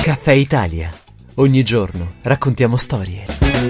Caffè Italia. Ogni giorno raccontiamo storie.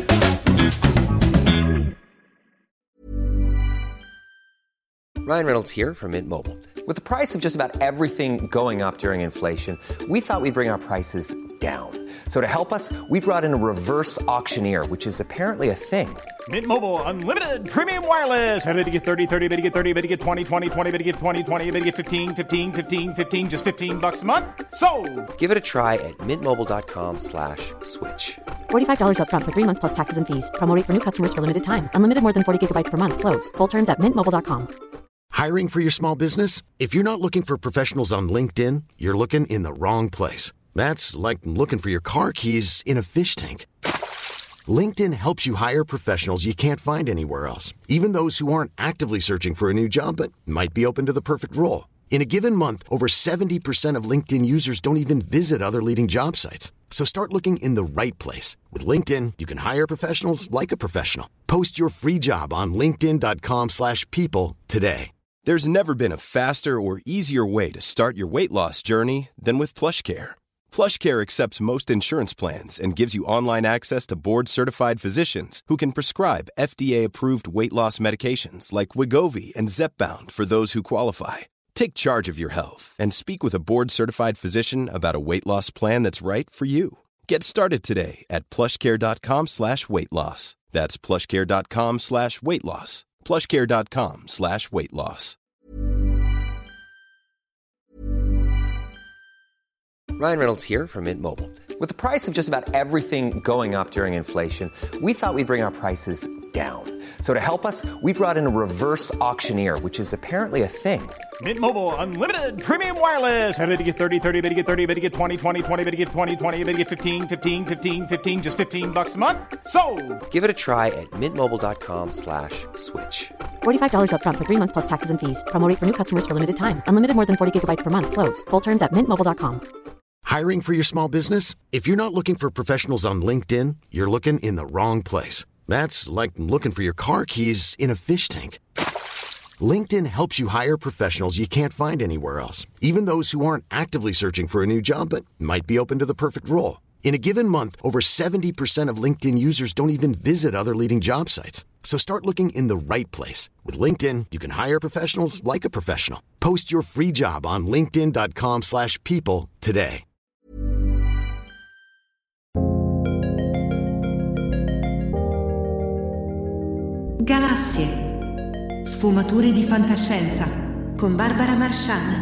Ryan Reynolds here from Mint Mobile. With the price of just about everything going up during inflation, we thought we'd bring our prices down. So to help us, we brought in a reverse auctioneer, which is apparently a thing. Mint Mobile Unlimited Premium Wireless. How to get 30, 30, bit to get 30, bit to get 20, 20, 20, bit to get 20, 20, bit to get 15, 15, 15, 15, just $15 a month? Sold! Give it a try at mintmobile.com/switch. $45 up front for 3 months plus taxes and fees. Promo rate for new customers for limited time. Unlimited more than 40 gigabytes per month. Slows full terms at mintmobile.com. Hiring for your small business? If you're not looking for professionals on LinkedIn, you're looking in the wrong place. That's like looking for your car keys in a fish tank. LinkedIn helps you hire professionals you can't find anywhere else, even those who aren't actively searching for a new job but might be open to the perfect role. In a given month, over 70% of LinkedIn users don't even visit other leading job sites. So start looking in the right place. With LinkedIn, you can hire professionals like a professional. Post your free job on linkedin.com/people today. There's never been a faster or easier way to start your weight loss journey than with PlushCare. PlushCare accepts most insurance plans and gives you online access to board-certified physicians who can prescribe FDA-approved weight loss medications like Wegovy and Zepbound for those who qualify. Take charge of your health and speak with a board-certified physician about a weight loss plan that's right for you. Get started today at plushcare.com/weight loss. That's plushcare.com/weight loss. plushcare.com/weight loss. Ryan Reynolds here from Mint Mobile. With the price of just about everything going up during inflation, we thought we'd bring our prices down. So to help us, we brought in a reverse auctioneer, which is apparently a thing. Mint Mobile Unlimited Premium Wireless. How to get 30, 30, bit to get 30, bit to get 20, 20, 20, bit to get 20, 20, bit to get 15, 15, 15, 15, just $15 a month? Sold! Give it a try at mintmobile.com/switch. $45 up front for 3 months plus taxes and fees. Promo rate for new customers for limited time. Unlimited more than 40 gigabytes per month. Slows full terms at mintmobile.com. Hiring for your small business? If you're not looking for professionals on LinkedIn, you're looking in the wrong place. That's like looking for your car keys in a fish tank. LinkedIn helps you hire professionals you can't find anywhere else, even those who aren't actively searching for a new job but might be open to the perfect role. In a given month, over 70% of LinkedIn users don't even visit other leading job sites. So start looking in the right place. With LinkedIn, you can hire professionals like a professional. Post your free job on linkedin.com/people today. Galassie. Sfumature di fantascienza con Barbara Marchand.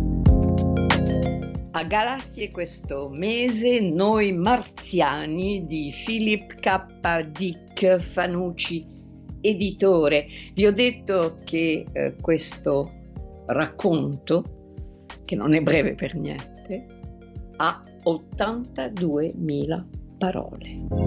A Galassie questo mese Noi marziani di Philip K. Dick Fanucci, editore. Vi ho detto che questo racconto, che non è breve per niente, ha 82.000 parole.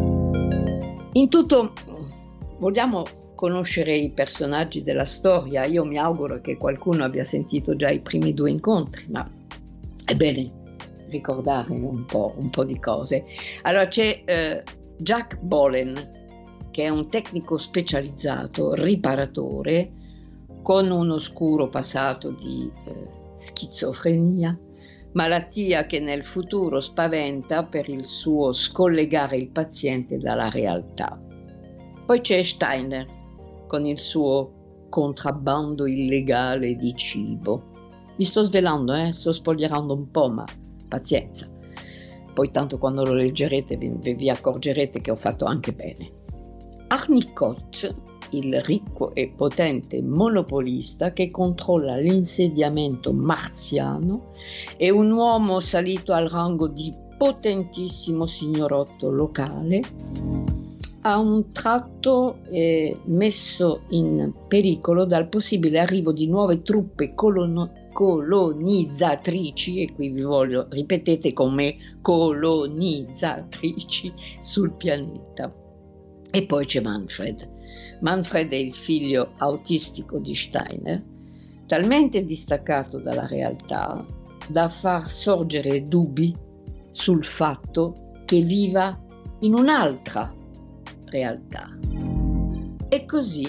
In tutto vogliamo conoscere i personaggi della storia. Io mi auguro che qualcuno abbia sentito già i primi 2 incontri, ma è bene ricordare un po' di cose. Allora c'è Jack Bolen, che è un tecnico specializzato, riparatore, con un oscuro passato di schizofrenia, malattia che nel futuro spaventa per il suo scollegare il paziente dalla realtà. Poi c'è Steiner, con il suo contrabbando illegale di cibo. Vi sto svelando, sto spoilerando un po', ma pazienza. Poi tanto quando lo leggerete vi accorgerete che ho fatto anche bene. Arnicot, il ricco e potente monopolista che controlla l'insediamento marziano, è un uomo salito al rango di potentissimo signorotto locale. A un tratto è messo in pericolo dal possibile arrivo di nuove truppe colonizzatrici, e qui vi voglio, ripetete con me, colonizzatrici sul pianeta. E poi c'è Manfred. Manfred è il figlio autistico di Steiner, talmente distaccato dalla realtà da far sorgere dubbi sul fatto che viva in un'altra realtà. E così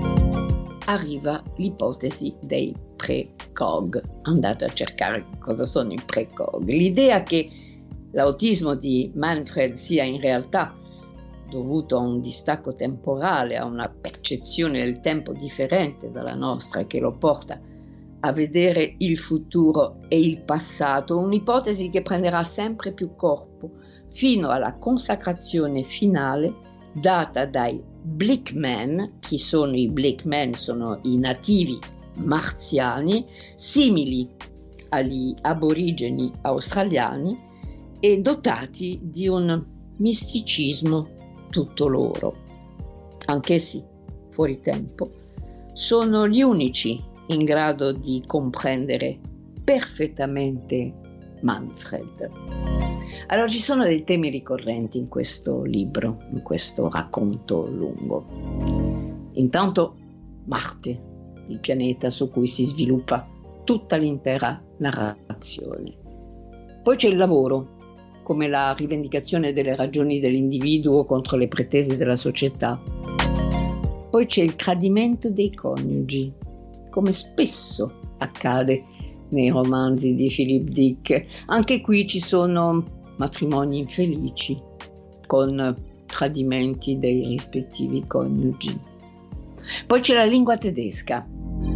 arriva l'ipotesi dei precog. Andate a cercare cosa sono i precog. L'idea che l'autismo di Manfred sia in realtà dovuto a un distacco temporale, a una percezione del tempo differente dalla nostra che lo porta a vedere il futuro e il passato, un'ipotesi che prenderà sempre più corpo fino alla consacrazione finale data dai Blickman. Chi sono i Blickman? Sono i nativi marziani, simili agli aborigeni australiani e dotati di un misticismo tutto loro. Anch'essi, fuori tempo, sono gli unici in grado di comprendere perfettamente Manfred. Allora ci sono dei temi ricorrenti in questo libro, in questo racconto lungo. Intanto Marte, il pianeta su cui si sviluppa tutta l'intera narrazione. Poi c'è il lavoro, come la rivendicazione delle ragioni dell'individuo contro le pretese della società. Poi c'è il tradimento dei coniugi, come spesso accade nei romanzi di Philip Dick. Anche qui ci sono matrimoni infelici, con tradimenti dei rispettivi coniugi. Poi c'è la lingua tedesca.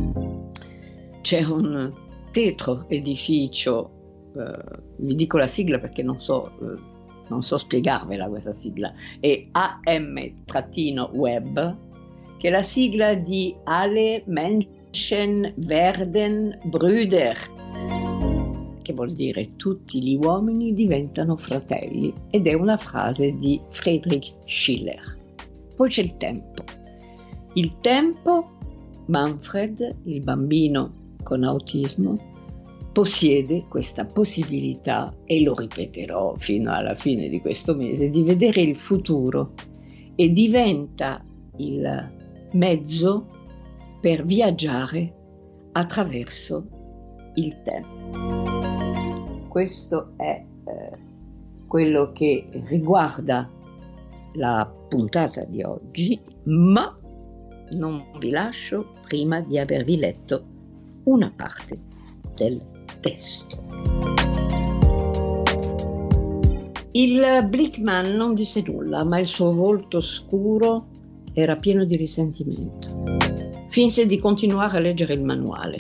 C'è un tetro edificio, vi dico la sigla perché non so spiegarvela questa sigla, è AM-Web, che è la sigla di Alle Menschen werden Brüder, che vuol dire tutti gli uomini diventano fratelli, ed è una frase di Friedrich Schiller. Poi c'è il tempo. Il tempo, Manfred, il bambino con autismo, possiede questa possibilità, e lo ripeterò fino alla fine di questo mese, di vedere il futuro, e diventa il mezzo per viaggiare attraverso il tempo. Questo è quello che riguarda la puntata di oggi, ma non vi lascio prima di avervi letto una parte del testo. Il Blickman non disse nulla, ma il suo volto scuro era pieno di risentimento. Finse di continuare a leggere il manuale.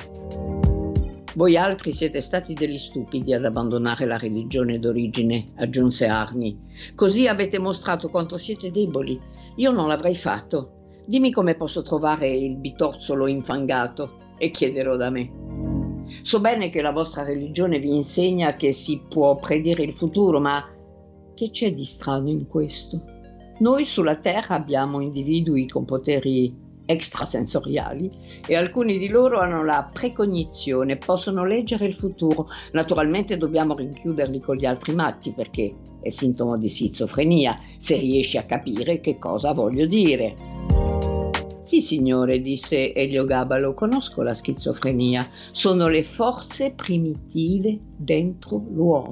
Voi altri siete stati degli stupidi ad abbandonare la religione d'origine, aggiunse Arnie. Così avete mostrato quanto siete deboli. Io non l'avrei fatto. Dimmi come posso trovare il bitorzolo infangato e chiederlo da me. So bene che la vostra religione vi insegna che si può predire il futuro, ma che c'è di strano in questo? Noi sulla Terra abbiamo individui con poteri extrasensoriali e alcuni di loro hanno la precognizione, possono leggere il futuro. Naturalmente dobbiamo rinchiuderli con gli altri matti perché è sintomo di schizofrenia, se riesci a capire che cosa voglio dire. Sì, signore, disse Eliogabalo, conosco la schizofrenia. Sono le forze primitive dentro l'uomo.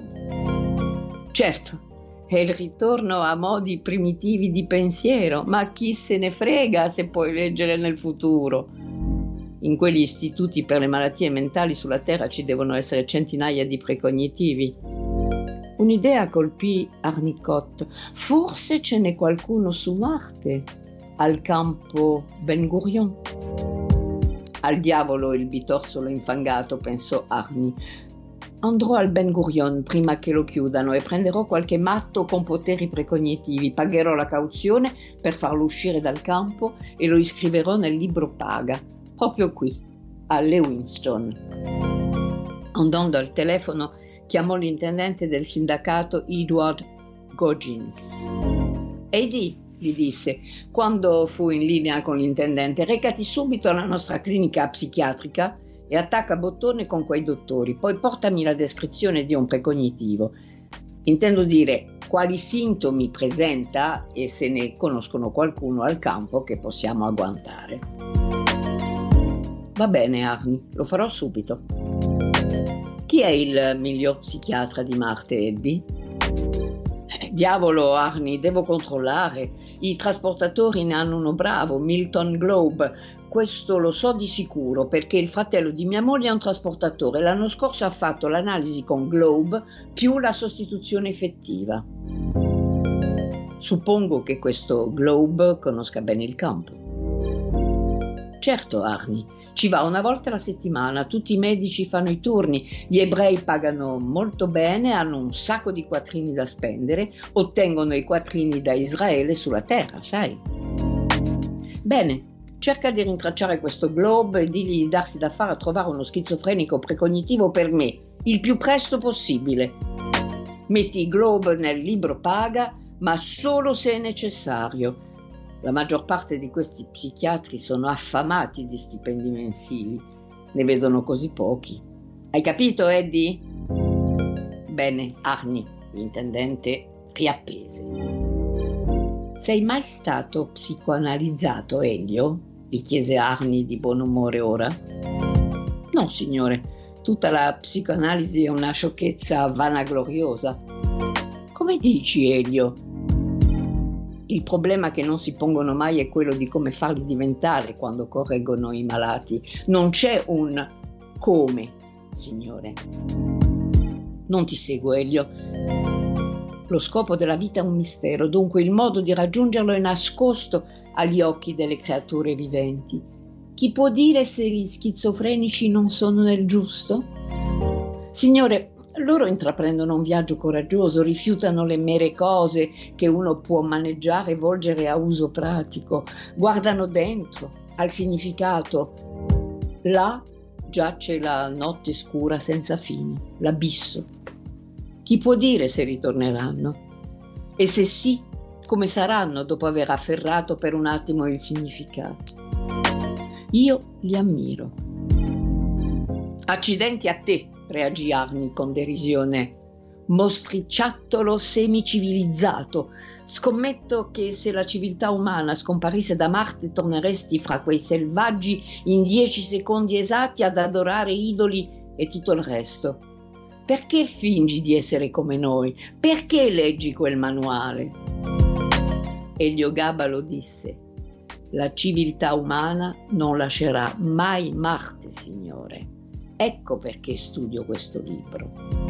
Certo, è il ritorno a modi primitivi di pensiero, ma chi se ne frega se puoi leggere nel futuro? In quegli istituti per le malattie mentali sulla Terra ci devono essere centinaia di precognitivi. Un'idea colpì Arnicot. Forse ce n'è qualcuno su Marte, al campo Ben Gurion. Al diavolo il bitorzolo infangato, pensò Arnie. Andrò al Ben Gurion prima che lo chiudano e prenderò qualche matto con poteri precognitivi, pagherò la cauzione per farlo uscire dal campo e lo iscriverò nel libro paga, proprio qui, alle Winston. Andando al telefono, chiamò l'intendente del sindacato Edward Goggins. Eddie, gli disse, quando fu in linea con l'intendente, recati subito alla nostra clinica psichiatrica e attacca bottone con quei dottori, poi portami la descrizione di un precognitivo. Intendo dire quali sintomi presenta e se ne conoscono qualcuno al campo che possiamo agguantare. Va bene, Arnie, lo farò subito. Chi è il miglior psichiatra di Marte, Eddie? Diavolo, Arnie, devo controllare. I trasportatori ne hanno uno bravo, Milton Globe. questo lo so di sicuro perché il fratello di mia moglie è un trasportatore. L'anno scorso ha fatto l'analisi con Globe più la sostituzione effettiva. Suppongo che questo Globe conosca bene il campo. Certo, Arnie, ci va una volta alla settimana, tutti i medici fanno i turni, gli ebrei pagano molto bene, hanno un sacco di quattrini da spendere, ottengono i quattrini da Israele sulla terra, sai? Bene. Cerca di rintracciare questo Globe e digli di darsi da fare a trovare uno schizofrenico precognitivo per me, il più presto possibile. Metti Globe nel libro paga, ma solo se è necessario. La maggior parte di questi psichiatri sono affamati di stipendi mensili. Ne vedono così pochi. Hai capito, Eddie? Bene, Arnie, l'intendente riappese. Sei mai stato psicoanalizzato, Elio? Gli chiese Arnie di buon umore ora. No, signore, tutta la psicoanalisi è una sciocchezza vanagloriosa. Come dici, Elio? Il problema che non si pongono mai è quello di come farli diventare quando correggono i malati. Non c'è un come, signore. Non ti seguo, Elio. Lo scopo della vita è un mistero, dunque il modo di raggiungerlo è nascosto agli occhi delle creature viventi. Chi può dire se gli schizofrenici non sono nel giusto? Signore, loro intraprendono un viaggio coraggioso, rifiutano le mere cose che uno può maneggiare e volgere a uso pratico, guardano dentro, al significato. Là giace la notte scura senza fine, l'abisso. Chi può dire se ritorneranno? E se sì, come saranno dopo aver afferrato per un attimo il significato? Io li ammiro. Accidenti a te, reagì Arnie con derisione. Mostriciattolo semicivilizzato. Scommetto che se la civiltà umana scomparisse da Marte torneresti fra quei selvaggi in 10 secondi esatti ad adorare idoli e tutto il resto. Perché fingi di essere come noi? Perché leggi quel manuale? Elio Gabalo disse: la civiltà umana non lascerà mai Marte, signore. Ecco perché studio questo libro.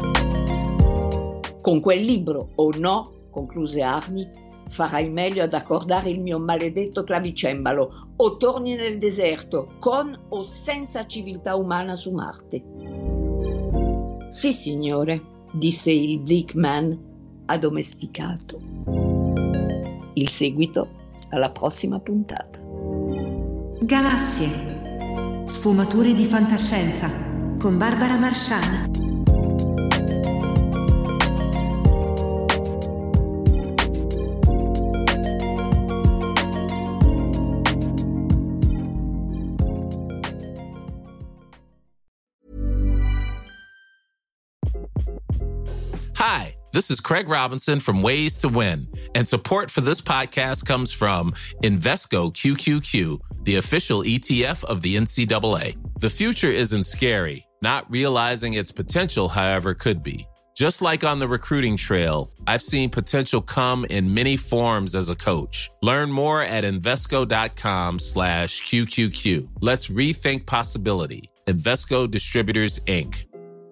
Con quel libro o no, concluse Arnie, farai meglio ad accordare il mio maledetto clavicembalo o torni nel deserto con o senza civiltà umana su Marte. Sì, signore, disse il Bleak Man addomesticato. Il seguito alla prossima puntata. Galassie. Sfumature di fantascienza con Barbara Marciani. Hi, this is Craig Robinson from Ways to Win, and support for this podcast comes from Invesco QQQ, the official ETF of the NCAA. The future isn't scary. Not realizing its potential, however, could be. Just like on the recruiting trail, I've seen potential come in many forms as a coach. Learn more at Invesco.com/QQQ. Let's rethink possibility. Invesco Distributors, Inc.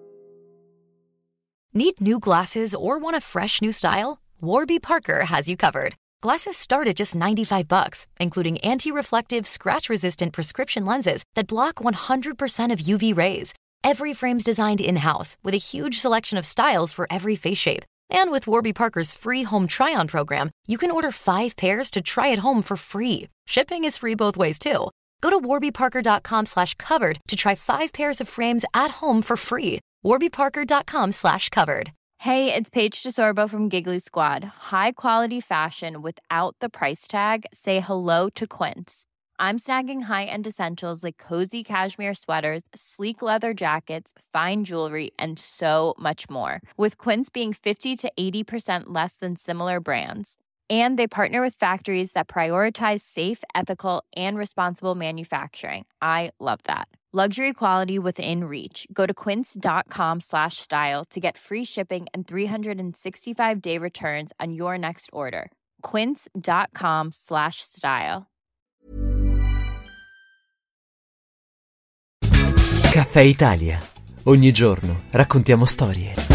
Need new glasses or want a fresh new style? Warby Parker has you covered. Glasses start at just $95, including anti-reflective, scratch-resistant prescription lenses that block 100% of UV rays. Every frame's designed in-house with a huge selection of styles for every face shape. And with Warby Parker's free home try-on program, you can order 5 pairs to try at home for free. Shipping is free both ways, too. Go to warbyparker.com/covered to try 5 pairs of frames at home for free. warbyparker.com/covered. Hey, it's Paige DeSorbo from Giggly Squad. High quality fashion without the price tag. Say hello to Quince. I'm snagging high-end essentials like cozy cashmere sweaters, sleek leather jackets, fine jewelry, and so much more. With Quince being 50 to 80% less than similar brands. And they partner with factories that prioritize safe, ethical, and responsible manufacturing. I love that. Luxury quality within reach. Go to quince.com/style to get free shipping and 365-day returns on your next order. Quince.com/style. Caffè Italia. Ogni giorno raccontiamo storie.